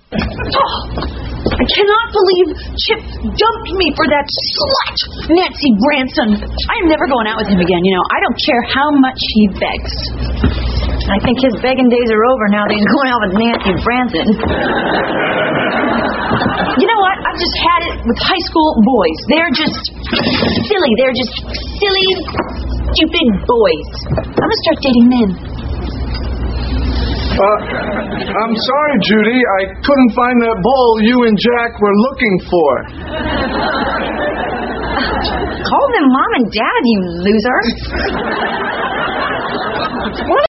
Oh, I cannot believe Chip dumped me for that slut, Nancy Branson. I am never going out with him again, I don't care how much he begs. I think his begging days are over now that he's going out with Nancy Branson. You know what? I've just had it with high school boys. They're just silly. They're just silly, stupid boys. I'm going to start dating men. I'm sorry, Judy. I couldn't find that ball you and Jack were looking for. Call them Mom and Dad, you loser. What